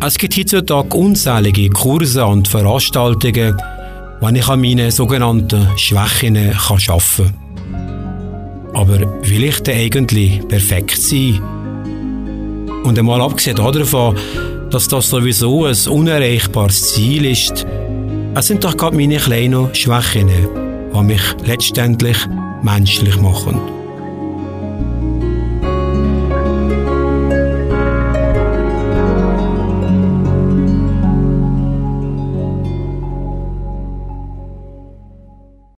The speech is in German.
Es gibt heutzutage unzählige Kurse und Veranstaltungen, wo ich an meinen sogenannten Schwächen arbeiten kann. Aber will ich denn eigentlich perfekt sein? Und einmal abgesehen davon, dass das sowieso ein unerreichbares Ziel ist, es sind doch gerade meine kleinen Schwächen, die mich letztendlich menschlich machen.